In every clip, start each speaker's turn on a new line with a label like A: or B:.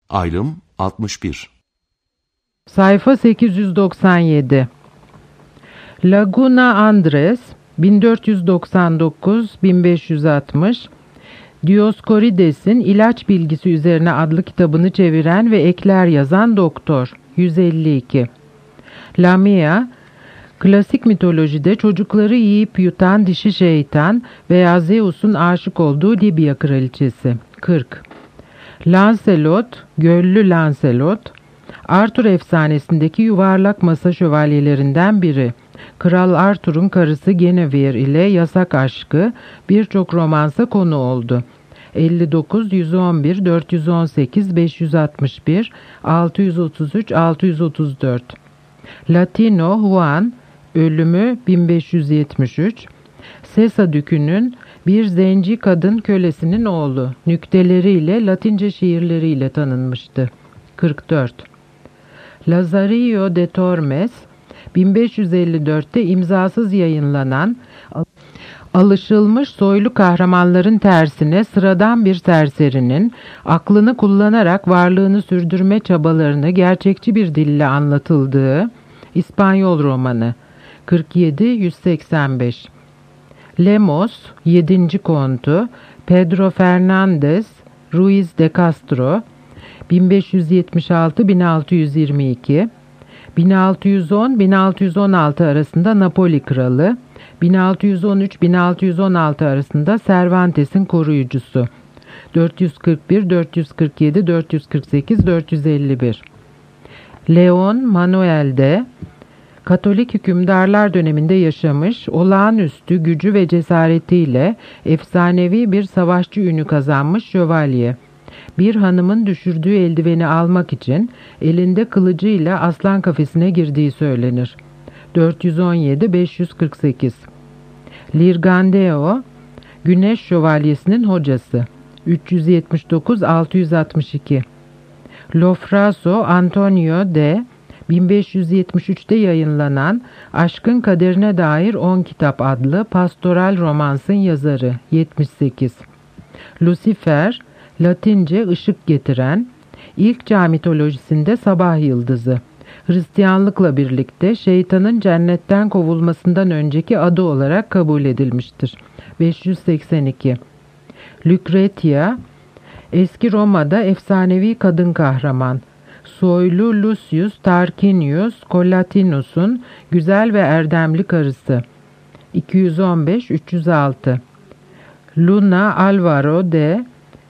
A: Ayrım 61.
B: Sayfa 897. Laguna Andres 1499-1560 Dioscorides'in İlaç Bilgisi Üzerine adlı kitabını çeviren ve ekler yazan doktor. 152. Lamia, klasik mitolojide çocukları yiyip yutan dişi şeytan veya Zeus'un aşık olduğu Libya kraliçesi. 40. Lancelot, Göllü Lancelot, Arthur efsanesindeki yuvarlak masa şövalyelerinden biri. Kral Arthur'un karısı Guinevere ile yasak aşkı birçok romansa konu oldu. 59, 111, 418, 561, 633, 634. Latino Juan, ölümü 1573, Sesa Dükü'nün bir zenci kadın kölesinin oğlu, nükteleriyle Latince şiirleriyle tanınmıştı. 44. Lazarillo de Tormes, 1554'te imzasız yayınlanan, alışılmış soylu kahramanların tersine sıradan bir serserinin aklını kullanarak varlığını sürdürme çabalarını gerçekçi bir dille anlatıldığı İspanyol romanı. 47-185. Lemos, 7. Kontu, Pedro Fernandez Ruiz de Castro, 1576-1622, 1610-1616 arasında Napoli kralı, 1613-1616 arasında Cervantes'in koruyucusu. 441, 447, 448, 451. Leon Manuel de Katolik hükümdarlar döneminde yaşamış, olağanüstü gücü ve cesaretiyle efsanevi bir savaşçı ünü kazanmış şövalye. Bir hanımın düşürdüğü eldiveni almak için elinde kılıcıyla aslan kafesine girdiği söylenir. 417-548. Lirgandeo, Güneş Şövalyesi'nin hocası. 379-662. Lofraso Antonio de 1573'te yayınlanan Aşkın Kaderine Dair 10 Kitap adlı pastoral romansın yazarı. 78. Lucifer, Latince ışık getiren, ilk çağ mitolojisinde sabah yıldızı. Hristiyanlıkla birlikte şeytanın cennetten kovulmasından önceki adı olarak kabul edilmiştir. 582. Lucretia, eski Roma'da efsanevi kadın kahraman. Soylu Lucius Tarquinius Collatinus'un güzel ve erdemli karısı. 215-306. Luna Alvaro de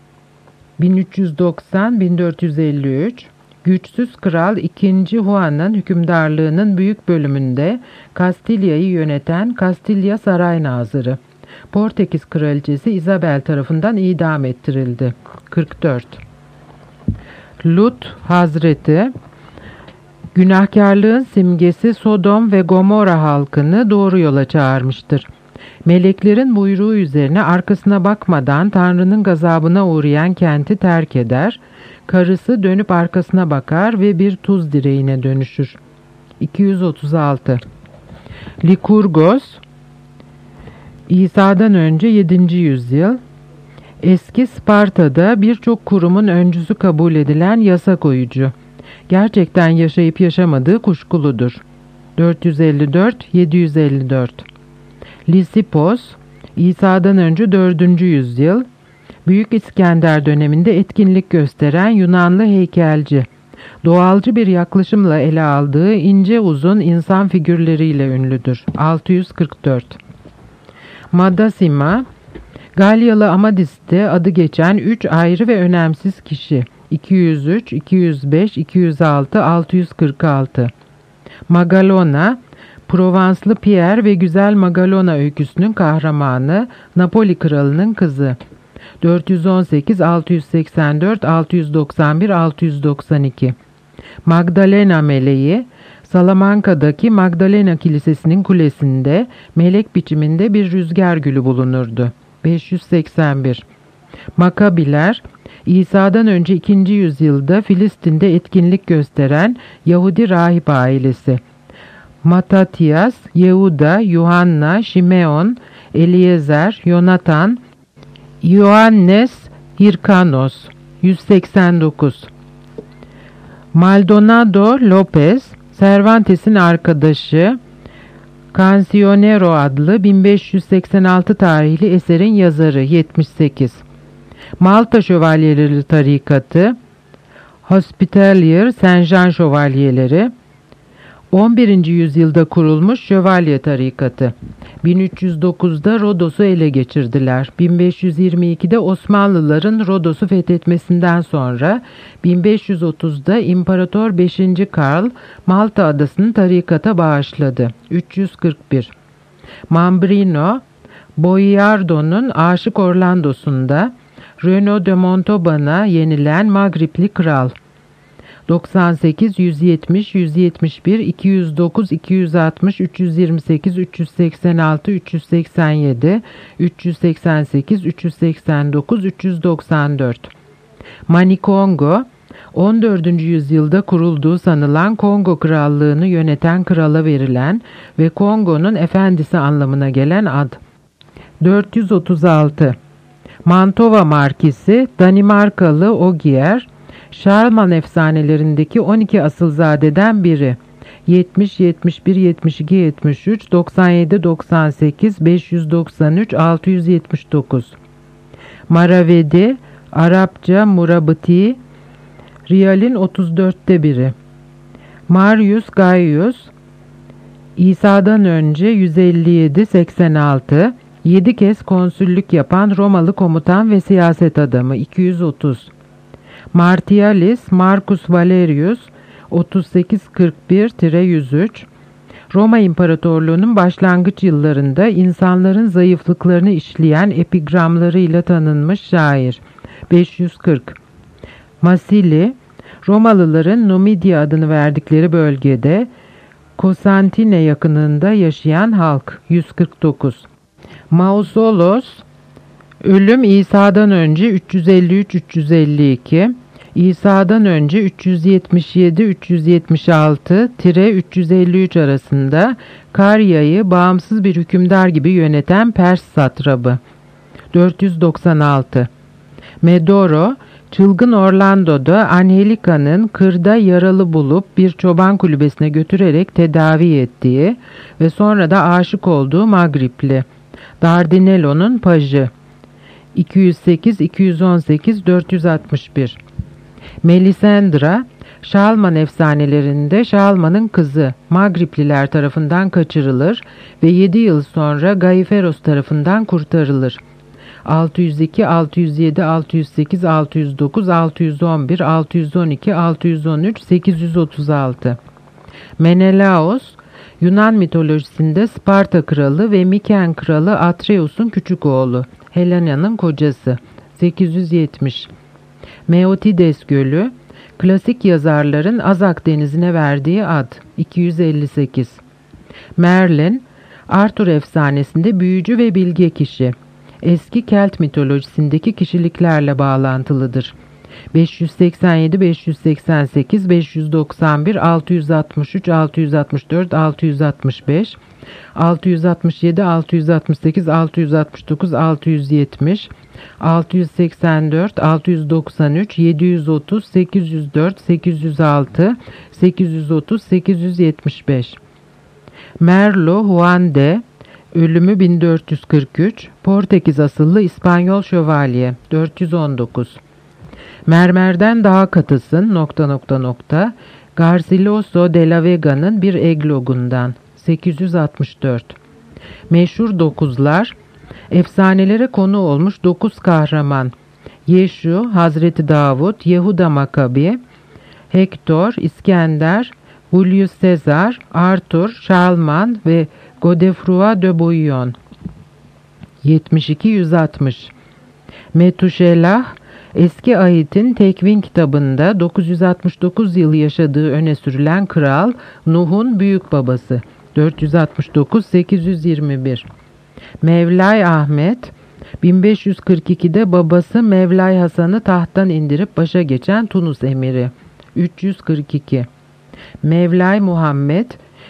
B: 1390-1453, güçsüz kral 2. Juan'ın hükümdarlığının büyük bölümünde Kastilya'yı yöneten Kastilya Saray Nazırı. Portekiz kraliçesi Isabel tarafından idam ettirildi. 44. Lut Hazreti, günahkarlığın simgesi Sodom ve Gomorra halkını doğru yola çağırmıştır. Meleklerin buyruğu üzerine arkasına bakmadan Tanrı'nın gazabına uğrayan kenti terk eder, karısı dönüp arkasına bakar ve bir tuz direğine dönüşür. 236. Likurgos, İsa'dan önce 7. yüzyıl, eski Sparta'da birçok kurumun öncüsü kabul edilen yasa koyucu. Gerçekten yaşayıp yaşamadığı kuşkuludur. 454-754. Lisipos, İsa'dan önce 4. yüzyıl, Büyük İskender döneminde etkinlik gösteren Yunanlı heykelci. Doğalcı bir yaklaşımla ele aldığı ince uzun insan figürleriyle ünlüdür. 644. Madasima, Galyalı Amadis'te adı geçen 3 ayrı ve önemsiz kişi. 203, 205, 206, 646. Magalona, Provanslı Pierre ve Güzel Magalona öyküsünün kahramanı, Napoli kralının kızı. 418, 684, 691, 692. Magdalena meleği, Salamanca'daki Magdalena Kilisesi'nin kulesinde melek biçiminde bir rüzgar gülü bulunurdu. 581. Makabiler, İsa'dan önce 2. yüzyılda Filistin'de etkinlik gösteren Yahudi rahip ailesi. Matatias, Yehuda, Yuhanna, Şimeon, Eliezer, Yonatan, Ioannes, Hirkanos. 189. Maldonado López, Cervantes'in arkadaşı, Cancionero adlı 1586 tarihli eserin yazarı, 78. Malta Şövalyeleri Tarikatı, Hospitalier Saint Jean Şövalyeleri, 11. yüzyılda kurulmuş Şövalye Tarikatı. 1309'da Rodos'u ele geçirdiler. 1522'de Osmanlıların Rodos'u fethetmesinden sonra 1530'da İmparator 5. Karl Malta adasını tarikata bağışladı. 341. Mambrino, Boiardo'nun Aşık Orlando'sunda Renaud de Montauban'a yenilen Magripli kral. 98, 170, 171, 209, 260, 328, 386, 387, 388, 389, 394. Manikongo, 14. yüzyılda kurulduğu sanılan Kongo Krallığını yöneten krala verilen ve Kongo'nun efendisi anlamına gelen ad. 436. Mantova Markisi, Danimarkalı Ogier, Şarlman efsanelerindeki 12 asılzadeden biri. 70, 71, 72, 73, 97, 98, 593, 679. Maravedi, Arapça Murabıti, Riyal'in 34'te biri. Marius Gaius, İsa'dan önce 157-86, 7 kez konsüllük yapan Romalı komutan ve siyaset adamı, 230. Martialis Marcus Valerius 3841-103, Roma İmparatorluğu'nun başlangıç yıllarında insanların zayıflıklarını işleyen epigramlarıyla tanınmış şair. 540. Masili, Romalıların Numidia adını verdikleri bölgede Kosantine yakınında yaşayan halk. 149. Mausolos, ölüm İsa'dan önce 353-352, İsa'dan önce 377-376-353 arasında Karya'yı bağımsız bir hükümdar gibi yöneten Pers satrabı. 496. Medoro, çılgın Orlando'da Angelika'nın kırda yaralı bulup bir çoban kulübesine götürerek tedavi ettiği ve sonra da aşık olduğu Magripli. Dardanello'nun pajı. 208, 218, 461. Melisendra, Şalman efsanelerinde Şalman'ın kızı Magripliler tarafından kaçırılır ve 7 yıl sonra Gaiferos tarafından kurtarılır. 602, 607, 608, 609, 611, 612, 613, 836. Menelaos, Yunan mitolojisinde Sparta kralı ve Miken kralı Atreus'un küçük oğlu, Helena'nın kocası. 870. Meotides Gölü, klasik yazarların Azak denizine verdiği ad. 258. Merlin, Arthur efsanesinde büyücü ve bilge kişi. Eski Kelt mitolojisindeki kişiliklerle bağlantılıdır. 587, 588, 591, 663, 664, 665, 667, 668, 669, 670, 684, 693, 730, 804, 806, 830, 875. Merlo Juan de, ölümü 1443, Portekiz asıllı İspanyol şövalye. 419. Mermerden daha katısın ... Garcilaso de la Vega'nın bir eglogundan. 864. Meşhur dokuzlar, efsanelere konu olmuş 9 kahraman. Yeşu, Hazreti Davud, Yehuda Makabi, Hektor, İskender, Julius Caesar, Arthur, Charlemagne ve Godefroy de Bouillon. 72-160. Metuşelah, Eski Ahit'in Tekvin kitabında 969 yıl yaşadığı öne sürülen kral Nuh'un büyük babası. 469-821. Mevlay Ahmet, 1542'de babası Mevlay Hasan'ı tahttan indirip başa geçen Tunus emiri. 342. Mevlay Muhammed,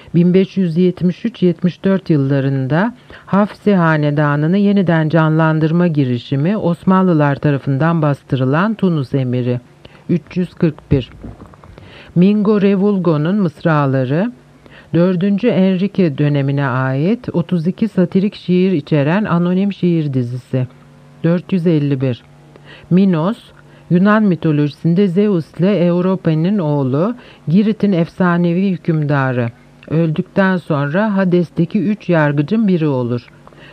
B: 1573-74 yıllarında Hafsi Hanedanı'nı yeniden canlandırma girişimi Osmanlılar tarafından bastırılan Tunus emiri. 341. Mingo Revuelgo'nun Mısraları, 4. Enrique dönemine ait 32 satirik şiir içeren anonim şiir dizisi. 451. Minos, Yunan mitolojisinde Zeus ile Europa'nın oğlu, Girit'in efsanevi hükümdarı. Öldükten sonra Hades'teki 3 yargıcın biri olur.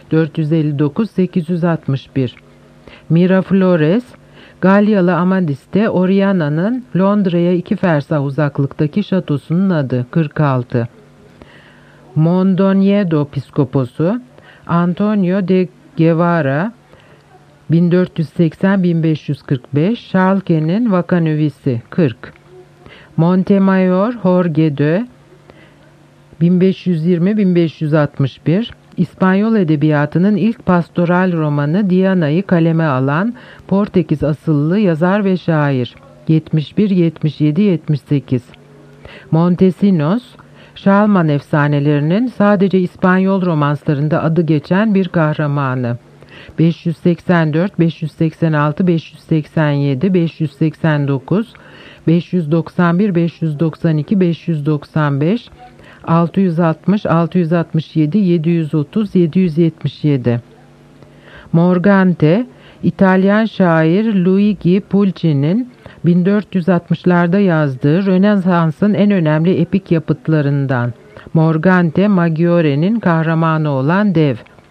B: 459-861. Miraflores, Galyalı Amadis'te Oriana'nın Londra'ya 2 fersah uzaklıktaki şatosunun adı. 46. Mondoñedo Piskoposu, Antonio de Guevara, 1480-1545, Schalke'nin vakanövisi. 40. Montemayor Jorge de 1520-1561, İspanyol edebiyatının ilk pastoral romanı Diana'yı kaleme alan Portekiz asıllı yazar ve şair. 71-77-78. Montesinos, Şalman efsanelerinin sadece İspanyol romanslarında adı geçen bir kahramanı. 584, 586, 587, 589, 591, 592, 595, 660, 667, 730, 777. Morgante, İtalyan şair Luigi Pulci'nin 1460'larda yazdığı Rönesans'ın en önemli epik yapıtlarından. Morgante, Maggiore'nin kahramanı olan dev.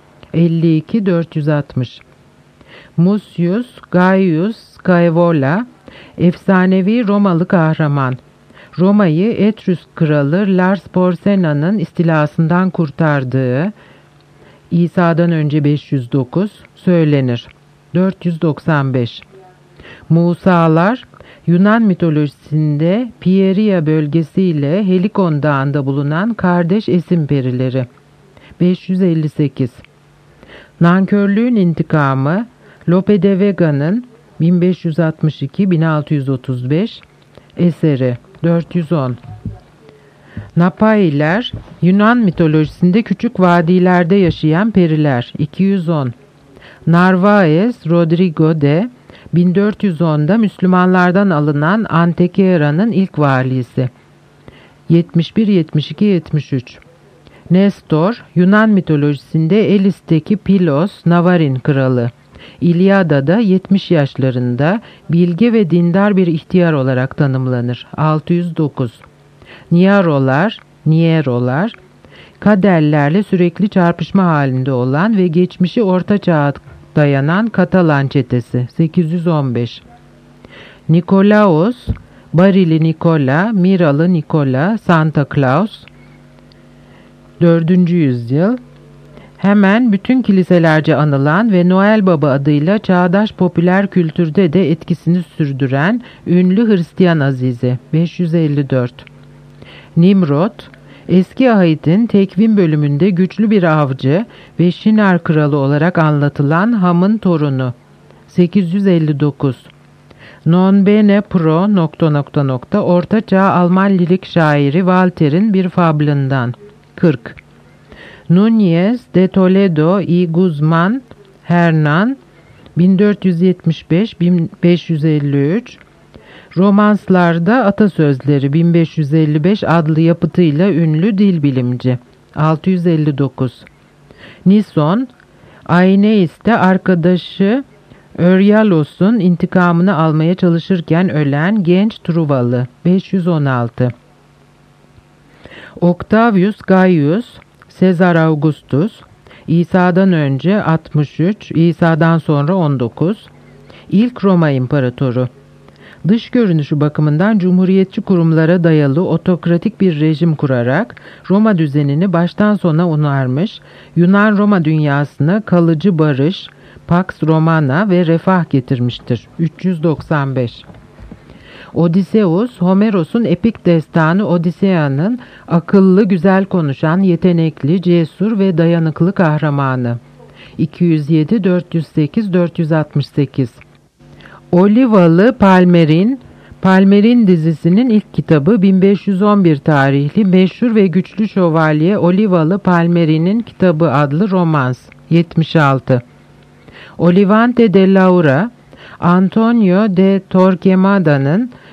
B: 52-460. Mucius Gaius Scaevola, efsanevi Romalı kahraman. Roma'yı Etrüsk kralı Lars Porsena'nın istilasından kurtardığı, İsa'dan önce 509 söylenir. 495. Musalar, Yunan mitolojisinde Pieria bölgesi ile Helikon Dağı'nda bulunan kardeş esim perileri. 558. Nankörlüğün intikamı, Lope de Vega'nın 1562-1635 eseri. 410. Napailer, Yunan mitolojisinde küçük vadilerde yaşayan periler. 210. Narvaez Rodrigo de 1410'da Müslümanlardan alınan Antequera'nın ilk valisi. 71-72-73. Nestor, Yunan mitolojisinde Elis'teki Pilos, Navarin kralı. İlyada'da 70 yaşlarında bilge ve dindar bir ihtiyar olarak tanımlanır. 609. Nierolar, kaderlerle sürekli çarpışma halinde olan ve geçmişi Orta Çağ'a dayanan Katalan çetesi. 815. Nikolaos, Barili Nikola, Miralı Nikola, Santa Claus, 4. yüzyıl. Hemen bütün kiliselerce anılan ve Noel Baba adıyla çağdaş popüler kültürde de etkisini sürdüren ünlü Hristiyan azizi. 554. Nimrod, eski ahitin Tekvin bölümünde güçlü bir avcı ve Şinar kralı olarak anlatılan Ham'ın torunu. 859. Non bene pro ... Orta Çağ Alman lirik şairi Walter'in bir fablından. 40. Núñez de Toledo y Guzmán Hernán 1475-1553, Romanslarda Atasözleri 1555 adlı yapıtıyla ünlü dil bilimci. 659. Nison, Aeneis'te arkadaşı Euryalos'un intikamını almaya çalışırken ölen genç Truvalı. 516. Octavius Gaius, Caesar Augustus, İsa'dan önce 63, İsa'dan sonra 19, İlk Roma İmparatoru. Dış görünüşü bakımından cumhuriyetçi kurumlara dayalı otokratik bir rejim kurarak Roma düzenini baştan sona onarmış, Yunan-Roma dünyasına kalıcı barış, Pax Romana ve refah getirmiştir. 395. Odysseus, Homeros'un epik destanı Odyssea'nın akıllı, güzel konuşan, yetenekli, cesur ve dayanıklı kahramanı. 207, 408, 468. Olivalı Palmerin dizisinin ilk kitabı 1511 tarihli meşhur ve güçlü şövalye Olivalı Palmerin'in kitabı adlı romans. 76. Olivante de Laura, Antonio de Torquemada'nın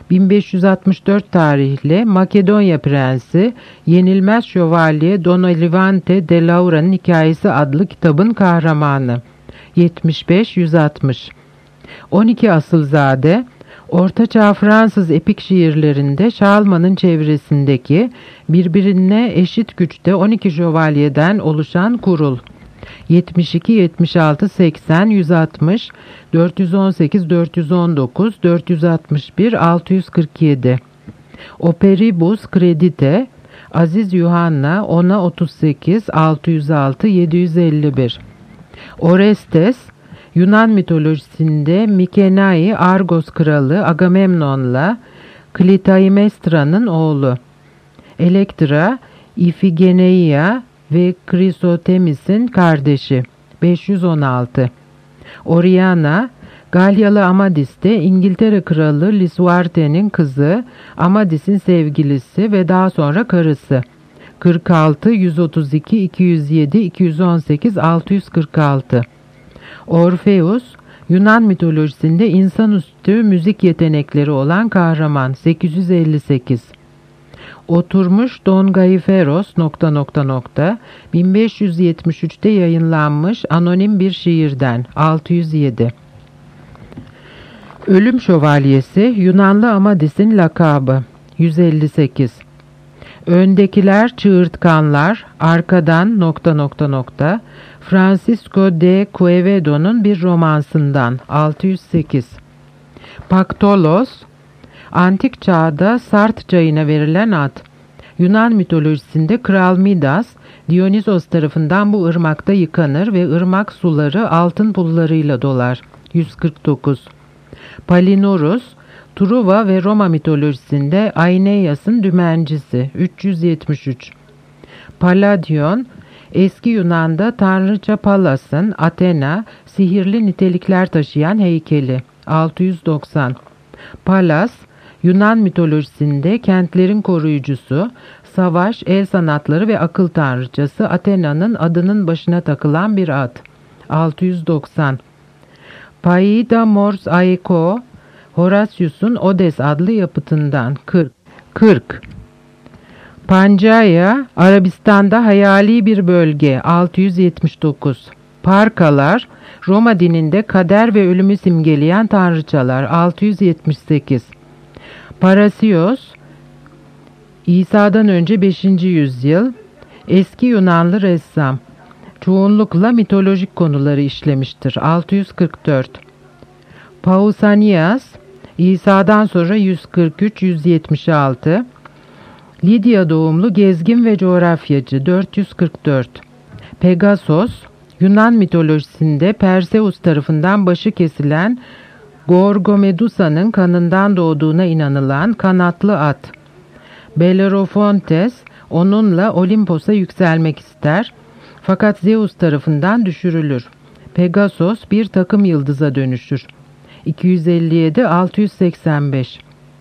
B: 1564 tarihli Makedonya Prensi Yenilmez Şövalye Don Olivante de Laura'nın Hikayesi adlı kitabın kahramanı. 75-160 12 Asılzade, Ortaçağ Fransız epik şiirlerinde Şalman'ın çevresindeki birbirine eşit güçte 12 şövalyeden oluşan kurul. 72, 76, 80, 160, 418, 419, 461, 647. Operibus Credite, Aziz Yuhanna, 10'a 38, 606, 751. Orestes, Yunan mitolojisinde Mikenai, Argos kralı Agamemnon'la Klitaimestra'nın oğlu. Elektra, İfigeneia ve Krisotemis'in kardeşi. 516. Oriana, Galyalı Amadis'te İngiltere kralı Lisuarte'nin kızı, Amadis'in sevgilisi ve daha sonra karısı. 46, 132, 207, 218, 646. Orpheus, Yunan mitolojisinde insanüstü müzik yetenekleri olan kahraman. 858. Oturmuş Don Gaiferos ... 1573'te yayınlanmış anonim bir şiirden. 607. Ölüm Şövalyesi, Yunanlı Amadis'in lakabı. 158. Öndekiler çığırtkanlar, arkadan ... Francisco de Quevedo'nun bir romansından. 608. Paktolos, antik çağda Sart çayına verilen ad. Yunan mitolojisinde Kral Midas, Dionysos tarafından bu ırmakta yıkanır ve ırmak suları altın pullarıyla dolar. 149. Palinurus, Truva ve Roma mitolojisinde Aeneas'ın dümencisi. 373. Palladion, eski Yunan'da tanrıça Pallas'ın Athena, sihirli nitelikler taşıyan heykeli. 690. Pallas, Yunan mitolojisinde kentlerin koruyucusu, savaş, el sanatları ve akıl tanrıçası Athena'nın adının başına takılan bir ad. 690. Paida Mors Aiko, Horatius'un Odes adlı yapıtından. 40. Pancaya, Arabistan'da hayali bir bölge. 679. Parkalar, Roma dininde kader ve ölümü simgeleyen tanrıçalar. 678. Parasios, İsa'dan önce 5. yüzyıl, eski Yunanlı ressam. Çoğunlukla mitolojik konuları işlemiştir. 644. Pausanias, İsa'dan sonra 143-176, Lidya doğumlu gezgin ve coğrafyacı. 444. Pegasos, Yunan mitolojisinde Perseus tarafından başı kesilen Gorgomedusa'nın kanından doğduğuna inanılan kanatlı at. Bellerofontes onunla Olimpos'a yükselmek ister fakat Zeus tarafından düşürülür. Pegasos bir takım yıldıza dönüşür. 257-685.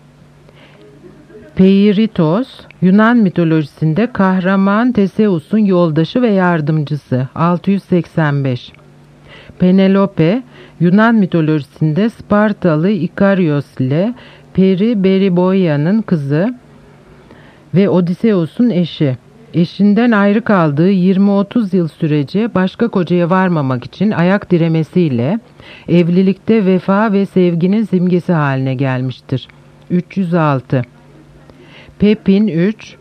B: Peiritos, Yunan mitolojisinde kahraman Teseus'un yoldaşı ve yardımcısı. 685. Penelope, Yunan mitolojisinde Spartalı Ikarios ile Peri Beriboia'nın kızı ve Odysseus'un eşi. Eşinden ayrı kaldığı 20-30 yıl sürece başka kocaya varmamak için ayak diremesiyle evlilikte vefa ve sevginin simgesi haline gelmiştir. 306. Pepin 3,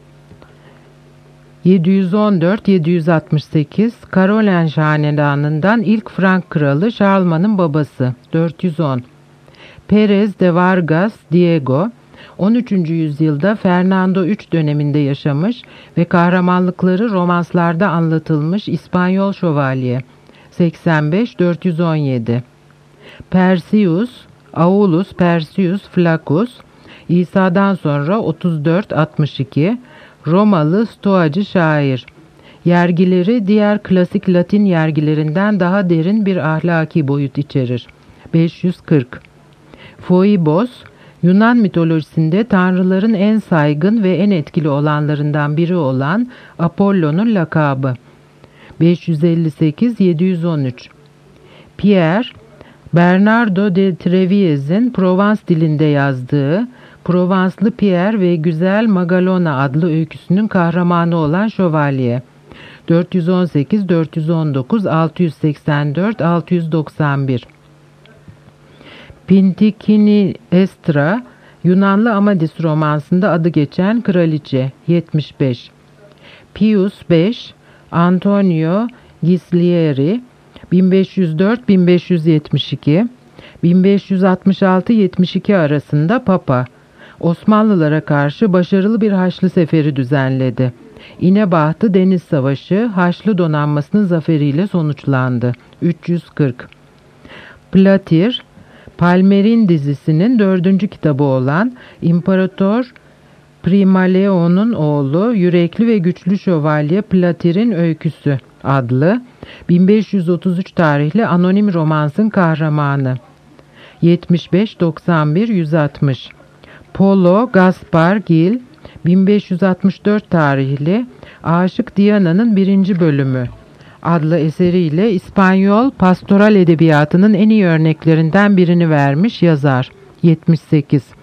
B: 714-768, Karolen Hanedanı'ndan ilk Frank kralı Şarlman'ın babası. 410. Perez de Vargas Diego, 13. yüzyılda Fernando III döneminde yaşamış ve kahramanlıkları romanslarda anlatılmış İspanyol şövalye. 85-417. Perseus, Aulus Perseus Flaccus, İsa'dan sonra 34-62, Romalı stoacı şair. Yergileri diğer klasik Latin yergilerinden daha derin bir ahlaki boyut içerir. 540. Phoebos, Yunan mitolojisinde tanrıların en saygın ve en etkili olanlarından biri olan Apollo'nun lakabı. 558-713. Pierre, Bernardo de Trevies'in Provence dilinde yazdığı Provanslı Pierre ve Güzel Magalona adlı öyküsünün kahramanı olan şövalye. 418, 419, 684, 691. Pintikiniestra, Yunanlı Amadis romansında adı geçen kraliçe. 75. Pius V, Antonio Ghislieri, 1504-1572, 1566-72 arasında Papa. Osmanlılara karşı başarılı bir Haçlı seferi düzenledi. İnebahtı Deniz Savaşı Haçlı donanmasının zaferiyle sonuçlandı. 340. Platir, Palmerin dizisinin 4. kitabı olan İmparator Primaleo'nun oğlu, yürekli ve güçlü şövalye Platir'in öyküsü adlı 1533 tarihli anonim romansın kahramanı. 75-91-160. Polo Gaspar Gil, 1564 tarihli Aşık Diana'nın 1. bölümü adlı eseriyle İspanyol pastoral edebiyatının en iyi örneklerinden birini vermiş yazar. 78.